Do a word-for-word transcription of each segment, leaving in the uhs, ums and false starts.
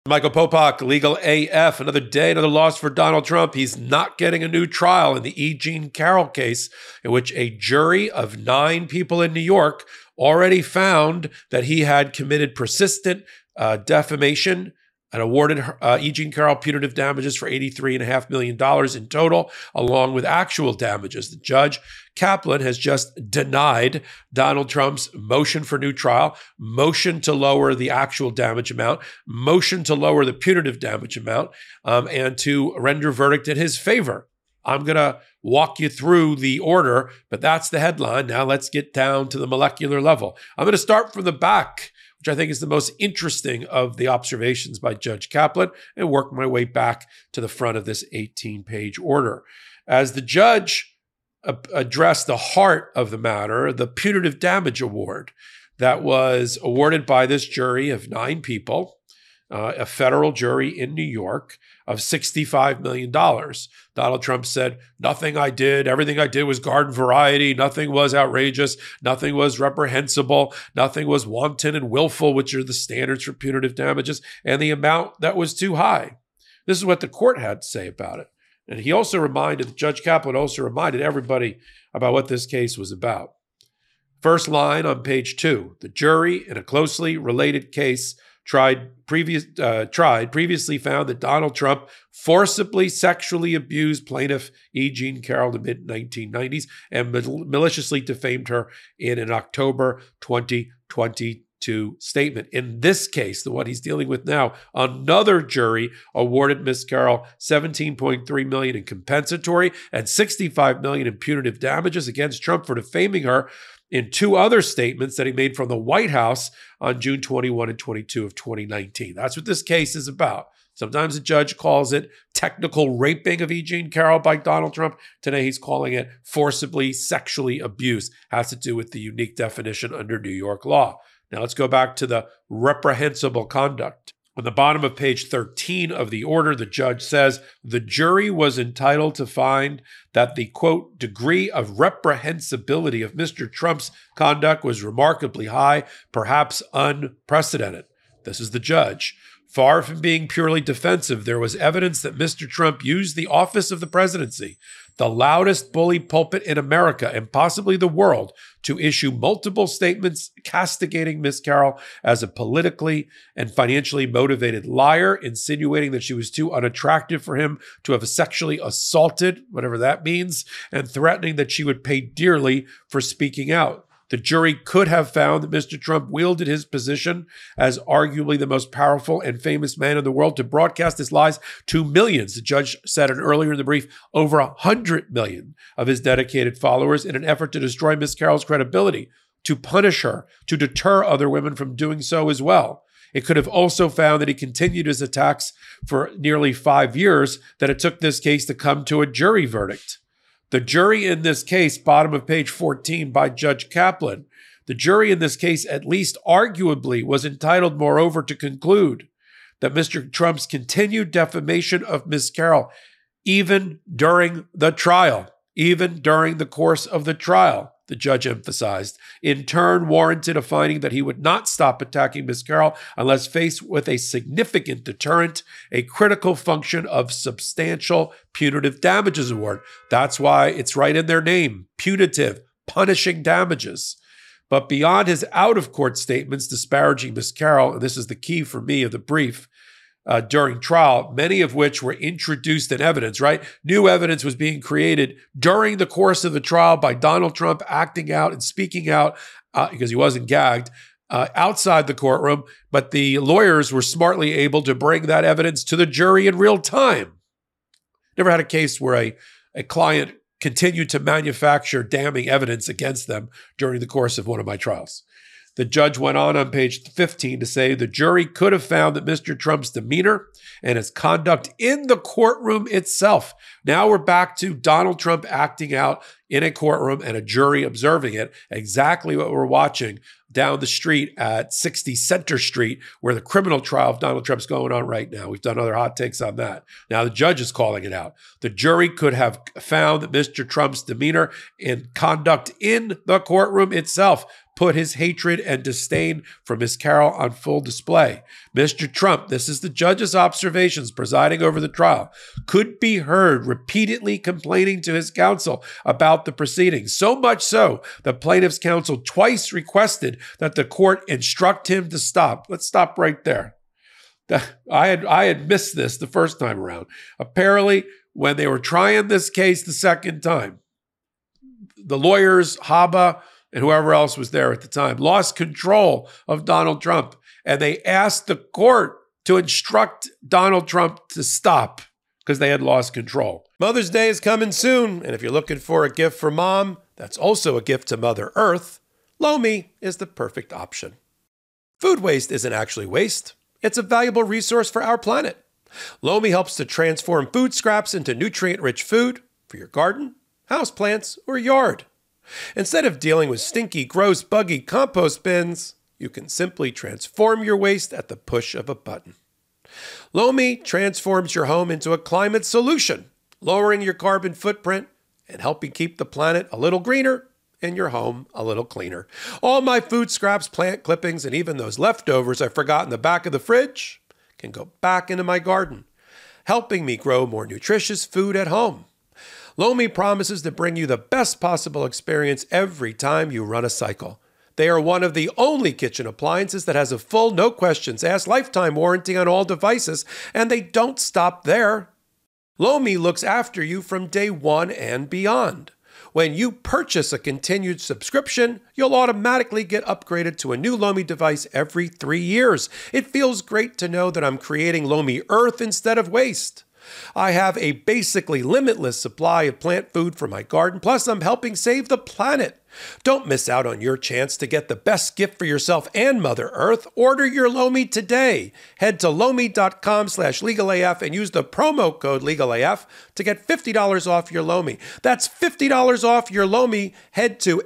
Michael Popok, Legal A F, another day, another loss for Donald Trump. He's not getting a new trial in the E. Jean Carroll case, in which a jury of nine people in New York already found that he had committed persistent uh, defamation and awarded uh, E. Jean Carroll punitive damages for eighty-three point five million dollars in total, along with actual damages. The judge, Kaplan, has just denied Donald Trump's motion for new trial, motion to lower the actual damage amount, motion to lower the punitive damage amount, um, and to render verdict in his favor. I'm going to walk you through the order, but that's the headline. Now let's get down to the molecular level. I'm going to start from the back, which I think is the most interesting of the observations by Judge Kaplan, and work my way back to the front of this eighteen-page order. As the judge uh, addressed the heart of the matter, the punitive damage award that was awarded by this jury of nine people, uh, a federal jury in New York, of sixty-five million dollars. Donald Trump said, nothing I did, everything I did was garden variety, nothing was outrageous, nothing was reprehensible, nothing was wanton and willful, which are the standards for punitive damages, and the amount that was too high. This is what the court had to say about it. And he also reminded, Judge Kaplan also reminded everybody about what this case was about. First line on page two, the jury in a closely related case tried previous uh, tried previously found that Donald Trump forcibly sexually abused plaintiff E. Jean Carroll in the mid nineteen nineties and mal- maliciously defamed her in an October twenty twenty-two statement. In this case, the one he's dealing with now, another jury awarded Miz Carroll seventeen point three million dollars in compensatory and sixty-five million dollars in punitive damages against Trump for defaming her in two other statements that he made from the White House on June twenty-first and twenty-second of twenty nineteen. That's what this case is about. Sometimes the judge calls it technical raping of E. Jean Carroll by Donald Trump. Today he's calling it forcibly sexually abused. Has to do with the unique definition under New York law. Now let's go back to the reprehensible conduct. On the bottom of page thirteen of the order, the judge says the jury was entitled to find that the, quote, degree of reprehensibility of Mister Trump's conduct was remarkably high, perhaps unprecedented. This is the judge. Far from being purely defensive, there was evidence that Mister Trump used the office of the presidency, the loudest bully pulpit in America and possibly the world, to issue multiple statements castigating Miz Carroll as a politically and financially motivated liar, insinuating that she was too unattractive for him to have sexually assaulted, whatever that means, and threatening that she would pay dearly for speaking out. The jury could have found that Mister Trump wielded his position as arguably the most powerful and famous man in the world to broadcast his lies to millions. The judge said it earlier in the brief, over one hundred million of his dedicated followers in an effort to destroy Miz Carroll's credibility, to punish her, to deter other women from doing so as well. It could have also found that he continued his attacks for nearly five years, that it took this case to come to a jury verdict. The jury in this case, bottom of page fourteen by Judge Kaplan, the jury in this case at least arguably was entitled, moreover, to conclude that Mister Trump's continued defamation of Miz Carroll, even during the trial, even during the course of the trial, the judge emphasized, in turn warranted a finding that he would not stop attacking Miz Carroll unless faced with a significant deterrent, a critical function of substantial punitive damages award. That's why it's right in their name, punitive, punishing damages. But beyond his out-of-court statements disparaging Miz Carroll, and this is the key for me of the brief, Uh, during trial, many of which were introduced in evidence, right? New evidence was being created during the course of the trial by Donald Trump acting out and speaking out uh, because he wasn't gagged uh, outside the courtroom, but the lawyers were smartly able to bring that evidence to the jury in real time. Never had a case where a, a client continued to manufacture damning evidence against them during the course of one of my trials. The judge went on on page fifteen to say the jury could have found that Mister Trump's demeanor and his conduct in the courtroom itself. Now we're back to Donald Trump acting out in a courtroom and a jury observing it, exactly what we're watching down the street at sixty Center Street, where the criminal trial of Donald Trump's going on right now. We've done other hot takes on that. Now the judge is calling it out. The jury could have found that Mister Trump's demeanor and conduct in the courtroom itself put his hatred and disdain for Miz Carroll on full display. Mister Trump, this is the judge's observations presiding over the trial, could be heard repeatedly complaining to his counsel about the proceedings, so much so the plaintiff's counsel twice requested that the court instruct him to stop. Let's stop right there. I had, I had missed this the first time around. Apparently, when they were trying this case the second time, the lawyers, Haba, and whoever else was there at the time, lost control of Donald Trump. And they asked the court to instruct Donald Trump to stop because they had lost control. Mother's Day is coming soon. And if you're looking for a gift for mom, that's also a gift to Mother Earth, Lomi is the perfect option. Food waste isn't actually waste. It's a valuable resource for our planet. Lomi helps to transform food scraps into nutrient-rich food for your garden, houseplants, or yard. Instead of dealing with stinky, gross, buggy compost bins, you can simply transform your waste at the push of a button. Lomi transforms your home into a climate solution, lowering your carbon footprint and helping keep the planet a little greener and your home a little cleaner. All my food scraps, plant clippings, and even those leftovers I forgot in the back of the fridge can go back into my garden, helping me grow more nutritious food at home. Lomi promises to bring you the best possible experience every time you run a cycle. They are one of the only kitchen appliances that has a full, no questions asked lifetime warranty on all devices, and they don't stop there. Lomi looks after you from day one and beyond. When you purchase a continued subscription, you'll automatically get upgraded to a new Lomi device every three years. It feels great to know that I'm creating Lomi Earth instead of waste. I have a basically limitless supply of plant food for my garden, plus I'm helping save the planet. Don't miss out on your chance to get the best gift for yourself and Mother Earth. Order your Lomi today. Head to lomi.com slash legalaf and use the promo code legalaf to get fifty dollars off your Lomi. That's fifty dollars off your Lomi. Head to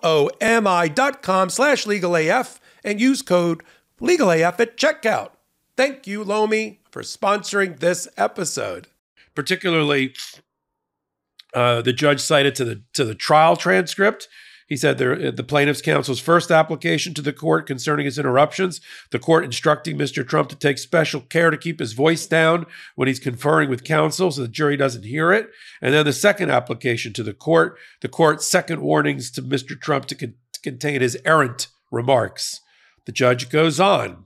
lomi.com slash legalaf and use code legalaf at checkout. Thank you, Lomi, for sponsoring this episode. Particularly, uh, the judge cited to the to the trial transcript. He said there, the plaintiff's counsel's first application to the court concerning his interruptions, the court instructing Mister Trump to take special care to keep his voice down when he's conferring with counsel so the jury doesn't hear it. And then the second application to the court, the court's second warnings to Mister Trump to, con- to contain his errant remarks. The judge goes on.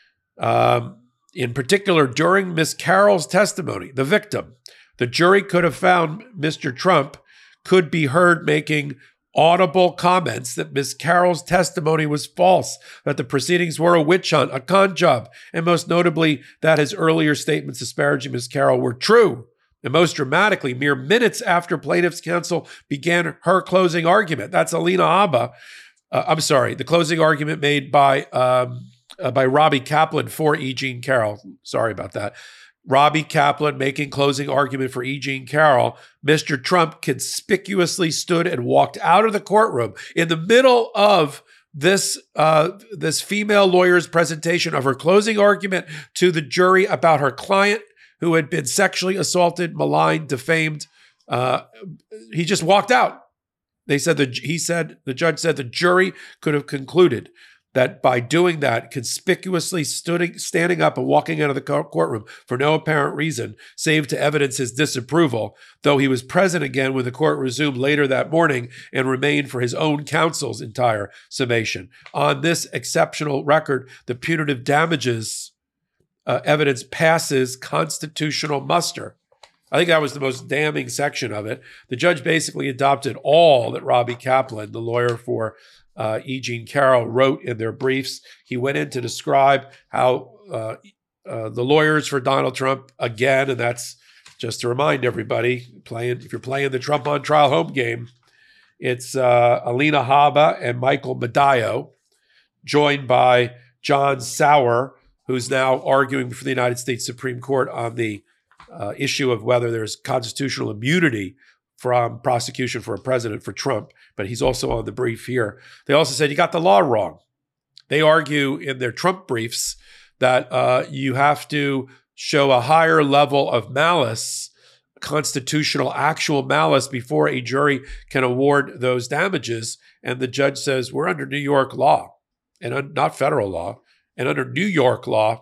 Um, in particular, during Miz Carroll's testimony, the victim, the jury could have found Mister Trump could be heard making audible comments that Miz Carroll's testimony was false, that the proceedings were a witch hunt, a con job, and most notably that his earlier statements disparaging Miz Carroll were true. And most dramatically, mere minutes after plaintiff's counsel began her closing argument. That's Alina Habba. Uh, I'm sorry, the closing argument made by um, uh, by Robbie Kaplan for E. Jean Carroll. Sorry about that. Robbie Kaplan making closing argument for E. Jean Carroll. Mister Trump conspicuously stood and walked out of the courtroom in the middle of this uh, this female lawyer's presentation of her closing argument to the jury about her client who had been sexually assaulted, maligned, defamed. Uh, he just walked out. They said that he said the judge said the jury could have concluded that by doing that, conspicuously stood, standing up and walking out of the courtroom for no apparent reason, save to evidence his disapproval, though he was present again when the court resumed later that morning and remained for his own counsel's entire summation. On this exceptional record, the punitive damages uh, evidence passes constitutional muster. I think that was the most damning section of it. The judge basically adopted all that Robbie Kaplan, the lawyer for Uh, E. Jean Carroll, wrote in their briefs. He went in to describe how uh, uh, the lawyers for Donald Trump, again, and that's just to remind everybody, playing if you're playing the Trump on trial home game, it's uh, Alina Habba and Michael Medallo, joined by John Sauer, who's now arguing before the United States Supreme Court on the uh, issue of whether there's constitutional immunity from prosecution for a president for Trump, but he's also on the brief here. They also said, you got the law wrong. They argue in their Trump briefs that uh, you have to show a higher level of malice, constitutional actual malice, before a jury can award those damages. And the judge says, we're under New York law and un- not federal law. And under New York law,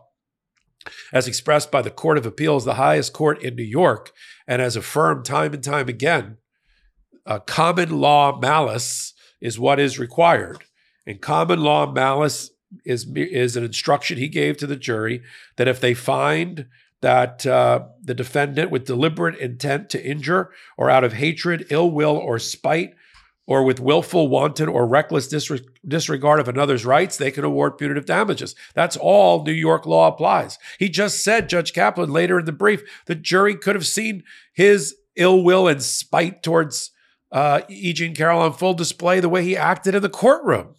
as expressed by the Court of Appeals, the highest court in New York, and as affirmed time and time again, uh, common law malice is what is required. And common law malice is, is an instruction he gave to the jury that if they find that uh, the defendant with deliberate intent to injure or out of hatred, ill will, or spite, or with willful, wanton, or reckless disre- disregard of another's rights, they can award punitive damages. That's all New York law applies. He just said, Judge Kaplan, later in the brief, the jury could have seen his ill will and spite towards uh, E. Jean Carroll on full display the way he acted in the courtroom,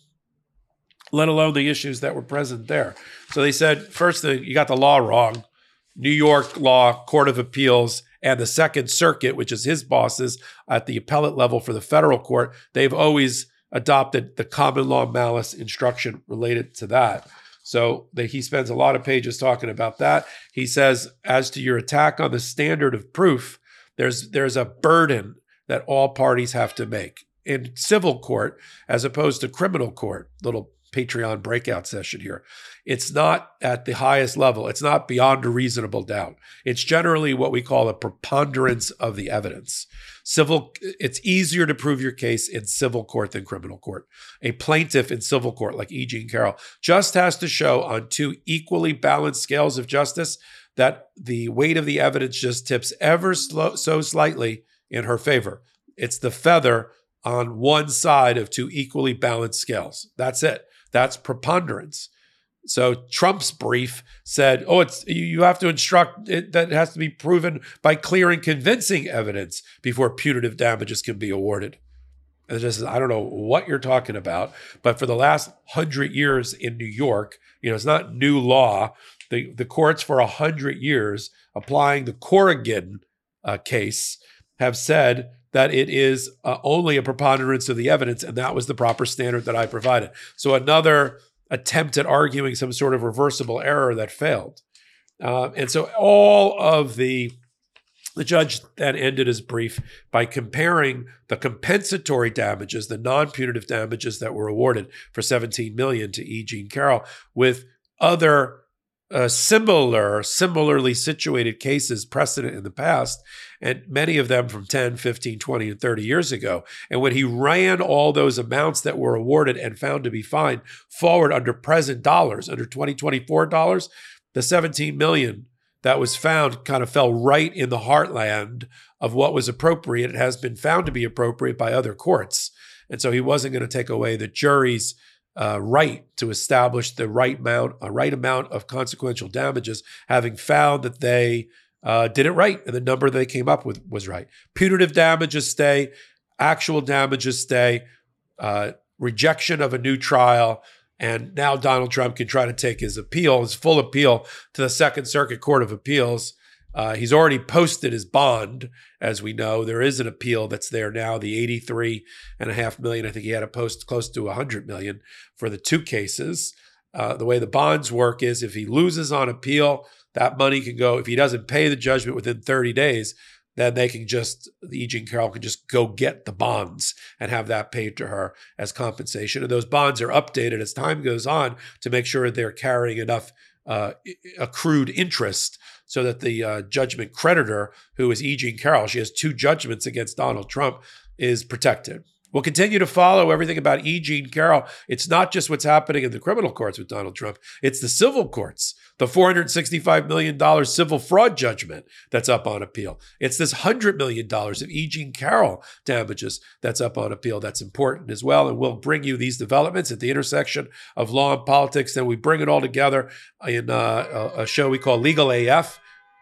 let alone the issues that were present there. So they said, first thing, you got the law wrong. New York law, Court of Appeals, and the Second Circuit, which is his bosses at the appellate level for the federal court, they've always adopted the common law malice instruction related to that. So they, he spends a lot of pages talking about that. He says, as to your attack on the standard of proof, there's there's a burden that all parties have to make in civil court as opposed to criminal court. Little Patreon breakout session here. It's not at the highest level. It's not beyond a reasonable doubt. It's generally what we call a preponderance of the evidence. Civil, it's easier to prove your case in civil court than criminal court. A plaintiff in civil court, like E. Jean Carroll, just has to show on two equally balanced scales of justice that the weight of the evidence just tips ever slow, so slightly in her favor. It's the feather on one side of two equally balanced scales. That's it. That's preponderance. So Trump's brief said, oh, it's you have to instruct it that it has to be proven by clear and convincing evidence before punitive damages can be awarded. And just, I don't know what you're talking about, but for the last hundred years in New York, you know, it's not new law. The, the courts for a hundred years applying the Corrigan uh, case have said that it is uh, only a preponderance of the evidence, and that was the proper standard that I provided. So another attempt at arguing some sort of reversible error that failed. Uh, and so all of the, the judge then ended his brief by comparing the compensatory damages, the non-punitive damages that were awarded for seventeen million dollars to E. Jean Carroll, with other Uh, similar, similarly situated cases precedent in the past, and many of them from ten, fifteen, twenty, and thirty years ago. And when he ran all those amounts that were awarded and found to be fine forward under present dollars, under twenty twenty-four dollars, the seventeen million dollars that was found kind of fell right in the heartland of what was appropriate. It has been found to be appropriate by other courts. And so he wasn't going to take away the jury's Uh, right to establish the right amount, a right amount of consequential damages, having found that they uh, did it right and the number they came up with was right. Punitive damages stay, actual damages stay, uh, rejection of a new trial, and now Donald Trump can try to take his appeal, his full appeal, to the Second Circuit Court of Appeals. Uh, he's already posted his bond, as we know. There is an appeal that's there now, the eighty-three and a half million. I think he had to post close to one hundred million for the two cases. Uh, the way the bonds work is if he loses on appeal, that money can go, if he doesn't pay the judgment within thirty days, then they can just, E. Jean Carroll can just go get the bonds and have that paid to her as compensation. And those bonds are updated as time goes on to make sure they're carrying enough uh, accrued interest so that the uh, judgment creditor, who is E. Jean Carroll, she has two judgments against Donald Trump, is protected. We'll continue to follow everything about E. Jean Carroll. It's not just what's happening in the criminal courts with Donald Trump. It's the civil courts, the four hundred sixty-five million dollars civil fraud judgment that's up on appeal. It's this one hundred million dollars of E. Jean Carroll damages that's up on appeal. That's important as well. And we'll bring you these developments at the intersection of law and politics. Then we bring it all together in uh, a show we call Legal A F.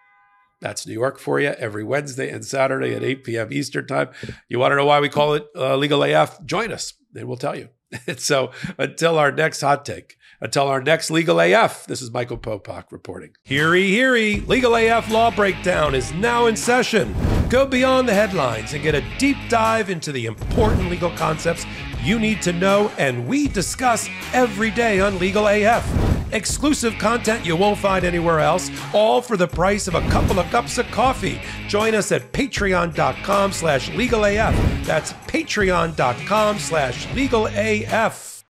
That's New York for you, every Wednesday and Saturday at eight p.m. Eastern time. You want to know why we call it uh, Legal A F? Join us, and we'll tell you. So until our next hot take, until our next Legal A F, this is Michael Popak reporting. Heary, heary, Legal A F Law Breakdown is now in session. Go beyond the headlines and get a deep dive into the important legal concepts you need to know, and we discuss every day on Legal A F. Exclusive content you won't find anywhere else, all for the price of a couple of cups of coffee. Join us at patreon.com slash legalaf. That's patreon.com slash legalaf.